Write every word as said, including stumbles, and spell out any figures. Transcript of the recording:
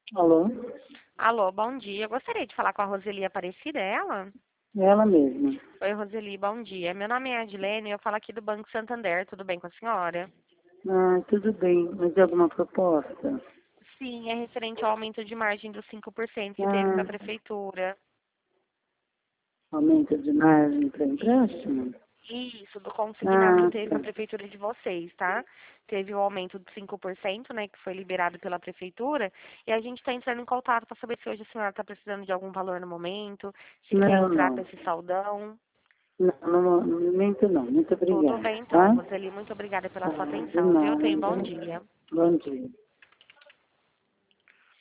Alô? Alô, bom dia. Eu gostaria de falar com a Roseli Aparecida, é ela? Ela mesma. Oi, Roseli, bom dia. Meu nome é Adilene e eu falo aqui do Banco Santander. Tudo bem com a senhora? Ah, tudo bem. Mas alguma proposta? Sim, é referente ao aumento de margem dos cinco por cento que teve com a Ah, prefeitura. aumento de margem para empréstimo? Isso, do consignado que Ah, teve com a tá. prefeitura de vocês, tá? Teve o aumento de cinco por cento, né, que foi liberado pela prefeitura, e a gente está entrando em contato para saber se hoje a senhora está precisando de algum valor no momento, se quer Não, entrar com não. esse saldão. Não, no momento não. Muito Tudo obrigada, bem então, tá? Roseli. Muito obrigada pela Tá, sua de atenção, viu? Tenha um bom nada. dia. Bom dia.